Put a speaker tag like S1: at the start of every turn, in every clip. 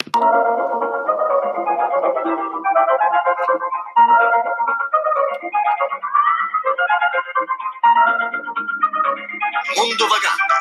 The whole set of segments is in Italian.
S1: Mondo Vagante.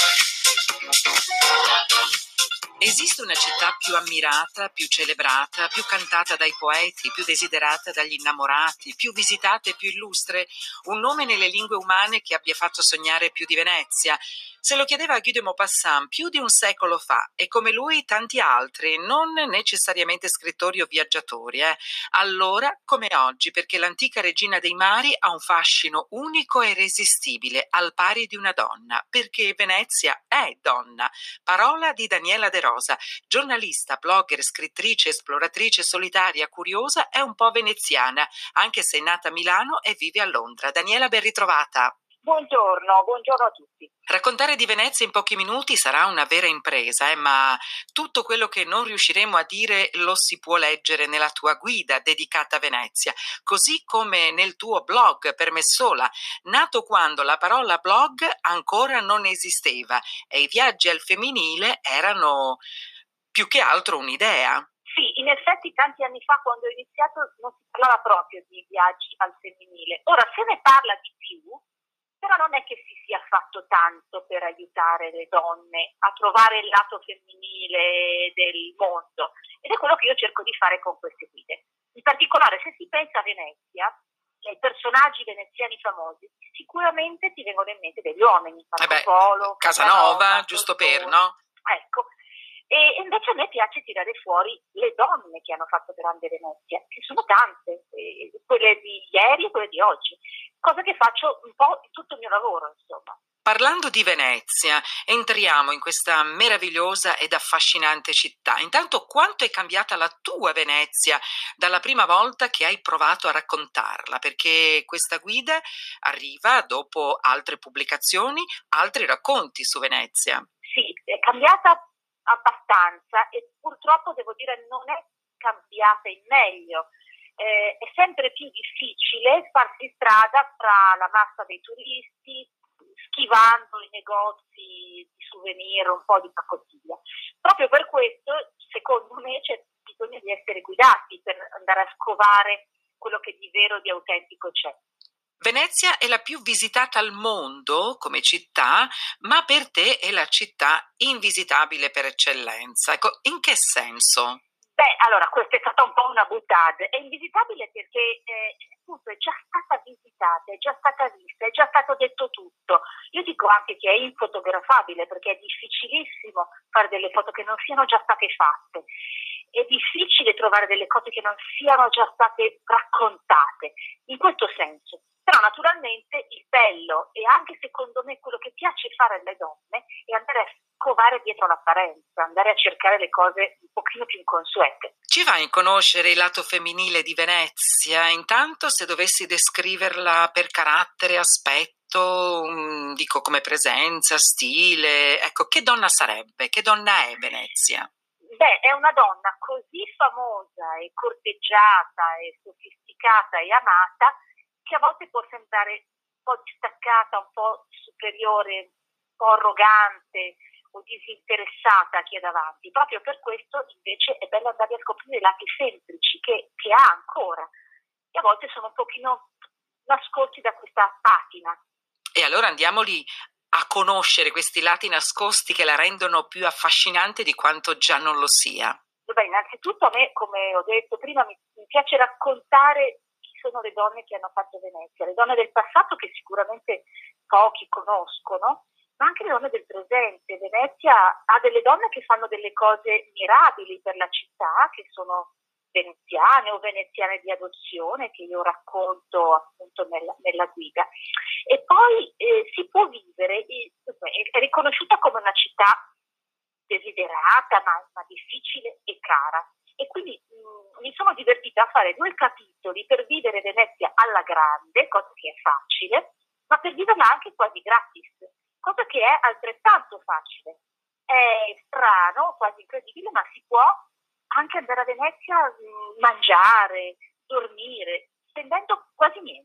S2: Esiste una città più ammirata, più celebrata, più cantata dai poeti, più desiderata dagli innamorati, più visitata e più illustre? Un nome nelle lingue umane che abbia fatto sognare più di Venezia? Se lo chiedeva Guy de Maupassant più di un secolo fa, e come lui tanti altri, non necessariamente scrittori o viaggiatori. Allora, come oggi, perché l'antica regina dei mari ha un fascino unico e irresistibile, al pari di una donna, perché Venezia è donna. Parola di Daniela De Rosa, giornalista, blogger, scrittrice, esploratrice, solitaria, curiosa e un po' veneziana, anche se è nata a Milano e vive a Londra. Daniela, ben ritrovata.
S3: Buongiorno a tutti.
S2: Raccontare di Venezia in pochi minuti sarà una vera impresa, ma tutto quello che non riusciremo a dire lo si può leggere nella tua guida dedicata a Venezia, così come nel tuo blog Per me sola, nato quando la parola blog ancora non esisteva e i viaggi al femminile erano più che altro un'idea.
S3: Sì, in effetti tanti anni fa, quando ho iniziato, non si parlava proprio di viaggi al femminile. Ora se ne parla di più, però non è che si sia fatto tanto per aiutare le donne a trovare il lato femminile del mondo, ed è quello che io cerco di fare con queste guide. In particolare, se si pensa a Venezia, ai personaggi veneziani famosi, sicuramente ti vengono in mente degli uomini, Marco Polo,
S2: Casanova, giusto per, no?
S3: Ecco. E invece a me piace tirare fuori le donne che hanno fatto grande Venezia, che sono tante, quelle di ieri e quelle di oggi, cosa che faccio un po' in tutto il mio lavoro, insomma.
S2: Parlando di Venezia, entriamo in questa meravigliosa ed affascinante città. Intanto, quanto è cambiata la tua Venezia dalla prima volta che hai provato a raccontarla? Perché questa guida arriva dopo altre pubblicazioni, altri racconti su Venezia.
S3: Sì, è cambiata abbastanza e purtroppo devo dire non è cambiata in meglio. È sempre più difficile farsi strada tra la massa dei turisti, schivando i negozi di souvenir, un po' di pacottiglia. Proprio per questo, secondo me, c'è bisogno di essere guidati per andare a scovare quello che di vero e di autentico c'è.
S2: Venezia è la più visitata al mondo come città, ma per te è la città invisitabile per eccellenza. Ecco, in che senso?
S3: Beh, allora, questa è stata un po' una boutade. È invisitabile perché appunto è già stata visitata, è già stata vista, è già stato detto tutto. Io dico anche che è infotografabile perché è difficilissimo fare delle foto che non siano già state fatte. È difficile trovare delle cose che non siano già state raccontate, in questo senso. Però naturalmente il bello e anche secondo me quello che piace fare alle donne è andare a scovare dietro l'apparenza, andare a cercare le cose un pochino più inconsuete.
S2: Ci vai a conoscere il lato femminile di Venezia? Intanto, se dovessi descriverla per carattere, aspetto, dico come presenza, stile, ecco, che donna sarebbe? Che donna è Venezia?
S3: Beh, è una donna così famosa e corteggiata e sofisticata e amata che a volte può sembrare un po' distaccata, un po' superiore, un po' arrogante o disinteressata a chi è davanti. Proprio per questo invece è bello andare a scoprire i lati semplici che ha ancora e a volte sono un pochino nascosti da questa patina.
S2: E allora andiamoli a conoscere questi lati nascosti che la rendono più affascinante di quanto già non lo sia.
S3: Beh, innanzitutto a me, come ho detto prima, mi piace raccontare chi sono le donne che hanno fatto Venezia, le donne del passato che sicuramente pochi conoscono, ma anche le donne del presente. Venezia ha delle donne che fanno delle cose mirabili per la città, che sono veneziane o veneziane di adozione, che io racconto appunto nella guida. E poi si può vivere, è riconosciuta come una città desiderata, ma difficile e cara. E quindi mi sono divertita a fare 2 capitoli per vivere Venezia alla grande, cosa che è facile, ma per viverla anche quasi gratis, cosa che è altrettanto facile. È strano, quasi incredibile, ma si può anche andare a Venezia, mangiare, dormire, spendendo quasi niente.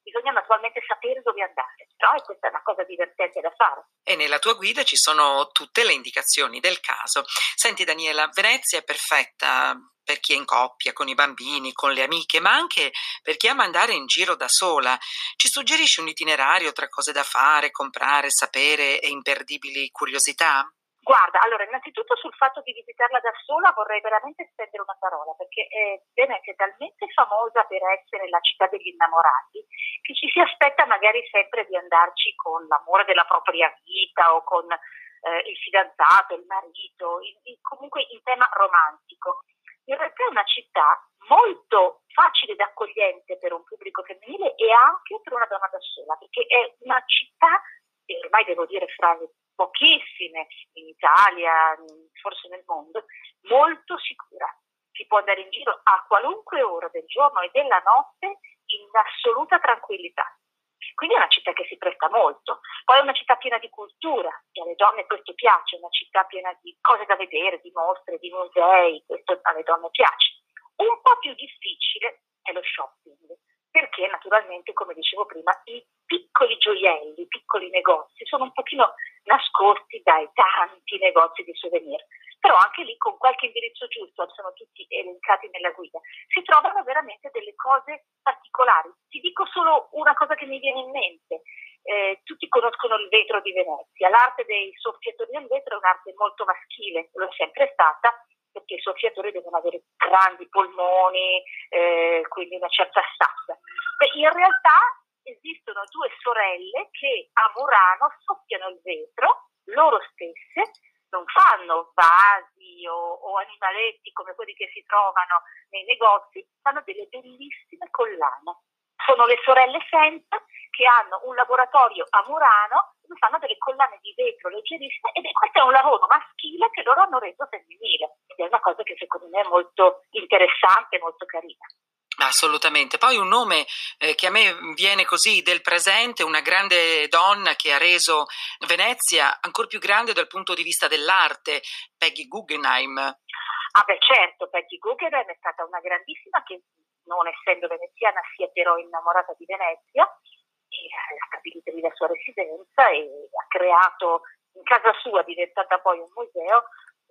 S3: bisogna naturalmente sapere dove andare, però questa è una cosa divertente da fare.
S2: E nella tua guida ci sono tutte le indicazioni del caso. Senti Daniela, Venezia è perfetta per chi è in coppia, con i bambini, con le amiche, ma anche per chi ama andare in giro da sola. Ci suggerisci un itinerario tra cose da fare, comprare, sapere e imperdibili curiosità?
S3: Guarda, allora innanzitutto sul fatto di visitarla da sola vorrei veramente spendere una parola, perché Venezia è talmente famosa per essere la città degli innamorati che ci si aspetta magari sempre di andarci con l'amore della propria vita o con il fidanzato, il marito, comunque in tema romantico. In realtà è una città molto facile ed accogliente per un pubblico femminile e anche per una donna da sola, perché è una città, e ormai devo dire fra pochissime in Italia, forse nel mondo, molto sicura. Si può andare in giro a qualunque ora del giorno e della notte in assoluta tranquillità. Quindi è una città che si presta molto. Poi è una città piena di cultura, e alle donne questo piace, è una città piena di cose da vedere, di mostre, di musei, questo alle donne piace. Un po' più difficile è lo shopping, perché naturalmente, come dicevo prima, i piccoli gioielli, i piccoli negozi sono un pochino nascosti dai tanti negozi di souvenir. Però anche lì, con qualche indirizzo giusto, sono tutti elencati nella guida, si trovano veramente delle cose particolari. Ti dico solo una cosa che mi viene in mente. Tutti conoscono il vetro di Venezia. L'arte dei soffiatori del vetro è un'arte molto maschile, lo è sempre stata, perché i soffiatori devono avere grandi polmoni, quindi una certa stazza. In realtà esistono due sorelle che a Murano soffiano il vetro, loro stesse, non fanno vasi o animaletti come quelli che si trovano nei negozi, fanno delle bellissime collane. Sono le sorelle Fent che hanno un laboratorio a Murano dove fanno delle collane di vetro leggerissime, ed questo è un lavoro maschile che loro hanno reso femminile, ed è una cosa che secondo me è molto interessante, molto carina.
S2: Assolutamente. Poi un nome che a me viene così del presente, una grande donna che ha reso Venezia ancora più grande dal punto di vista dell'arte, Peggy Guggenheim.
S3: Ah beh certo, Peggy Guggenheim è stata una grandissima che, non essendo veneziana, si è però innamorata di Venezia e ha stabilito lì la sua residenza e ha creato in casa sua, diventata poi un museo,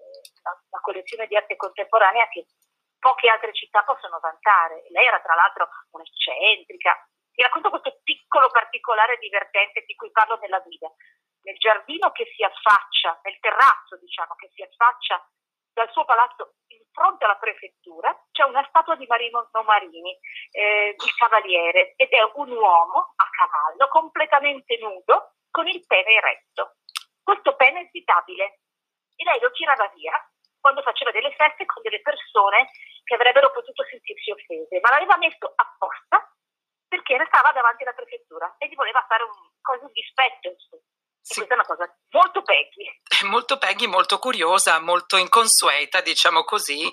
S3: una collezione di arte contemporanea che poche altre città possono vantare. Lei era tra l'altro un'eccentrica. Ti racconto questo piccolo particolare divertente di cui parlo nella guida. Nel giardino che si affaccia, nel terrazzo diciamo che si affaccia dal suo palazzo in fronte alla prefettura, c'è una statua di Marino Marini, il cavaliere, ed è un uomo a cavallo completamente nudo con il pene eretto. Questo pene è svitabile e lei lo tirava via quando faceva delle feste con delle persone che avrebbero potuto sentirsi offese, ma l'aveva messo apposta perché restava davanti alla prefettura e gli voleva fare un dispetto, insomma. Sì. Questa è una cosa molto Peggy,
S2: molto curiosa, molto inconsueta, diciamo così.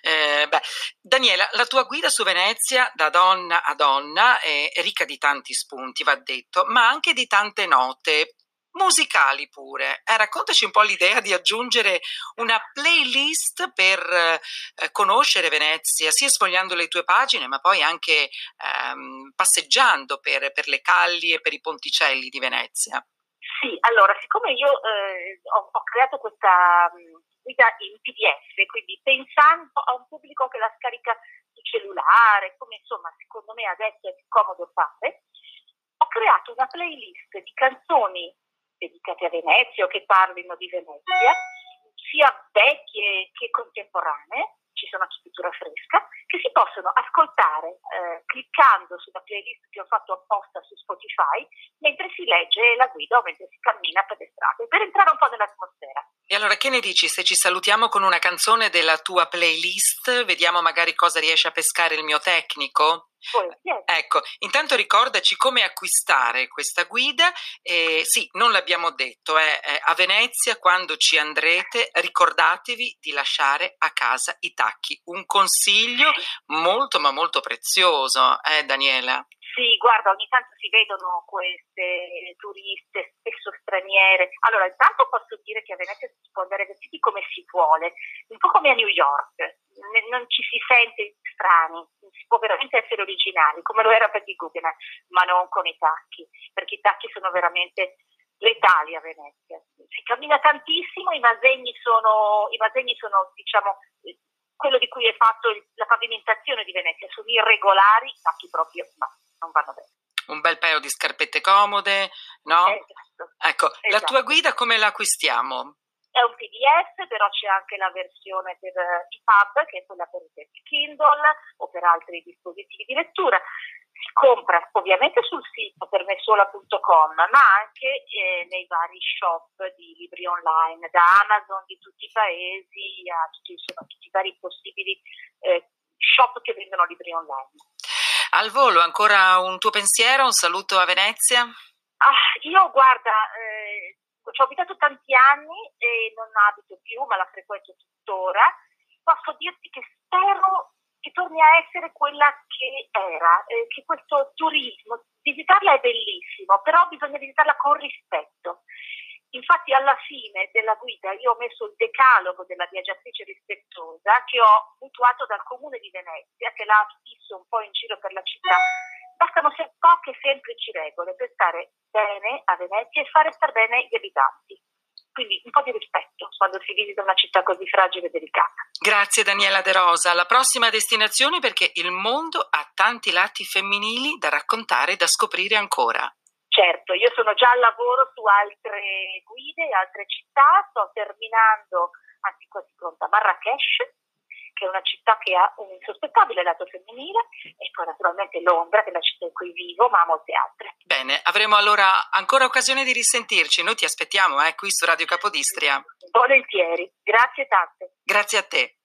S2: Daniela, la tua guida su Venezia da donna a donna è ricca di tanti spunti, va detto, ma anche di tante note musicali pure. Raccontaci un po' l'idea di aggiungere una playlist per conoscere Venezia, sia sfogliando le tue pagine, ma poi anche passeggiando per le calli e per i ponticelli di Venezia.
S3: Sì, allora, siccome io ho creato questa guida in PDF, quindi pensando a un pubblico che la scarica su cellulare, come insomma secondo me adesso è più comodo fare, ho creato una playlist di canzoni dedicate a Venezia o che parlino di Venezia, sia vecchie che contemporanee, ci sono a scrittura fresca, che si possono ascoltare cliccando sulla playlist che ho fatto apposta su Spotify mentre si legge la guida o mentre si cammina per le strade, per entrare un po' nell'atmosfera.
S2: E allora che ne dici se ci salutiamo con una canzone della tua playlist? Vediamo magari cosa riesce a pescare il mio tecnico? Ecco, intanto ricordaci come acquistare questa guida. Sì, non l'abbiamo detto, a Venezia quando ci andrete ricordatevi di lasciare a casa i tacchi, un consiglio molto ma molto prezioso, Daniela?
S3: Sì, guarda, ogni tanto si vedono queste turiste, spesso straniere. Allora, intanto posso dire che a Venezia si può andare vestiti come si vuole, un po' come a New York. Non ci si sente strani, si può veramente essere originali, come lo era per il Guggenheim, ma non con i tacchi, perché i tacchi sono veramente letali a Venezia. Si cammina tantissimo, i masegni sono diciamo, quello di cui è fatto la pavimentazione di Venezia, sono irregolari, i tacchi proprio non vanno bene.
S2: Un bel paio di scarpette comode, no?
S3: Esatto.
S2: Ecco,
S3: Esatto.
S2: La tua guida come la acquistiamo?
S3: È un PDF, però c'è anche la versione per i pub, che è quella per il Kindle o per altri dispositivi di lettura. Si compra ovviamente sul sito permesola.com, ma anche nei vari shop di libri online, da Amazon di tutti i paesi a tutti i vari possibili shop che vendono libri online.
S2: Al volo, ancora un tuo pensiero, un saluto a Venezia?
S3: Io guarda, ci ho abitato tanti anni e non abito più, ma la frequento tuttora. Posso dirti che spero che torni a essere quella che era, che questo turismo, visitarla è bellissimo, però bisogna visitarla con rispetto. Infatti alla fine della guida io ho messo il decalogo della viaggiatrice rispettosa che ho mutuato dal comune di Venezia, che l'ha fisso un po' in giro per la città. Bastano poche semplici regole per stare bene a Venezia e fare star bene gli abitanti. Quindi un po' di rispetto quando si visita una città così fragile e delicata.
S2: Grazie Daniela De Rosa. Alla prossima destinazione, perché il mondo ha tanti lati femminili da raccontare e da scoprire ancora.
S3: Certo, io sono già al lavoro su altre guide, altre città, sto terminando, anzi quasi pronta, Marrakech, che è una città che ha un insospettabile lato femminile, e poi naturalmente Londra, che è la città in cui vivo, ma molte altre.
S2: Bene, avremo allora ancora occasione di risentirci. Noi ti aspettiamo qui su Radio Capodistria.
S3: Volentieri, grazie tante.
S2: Grazie a te.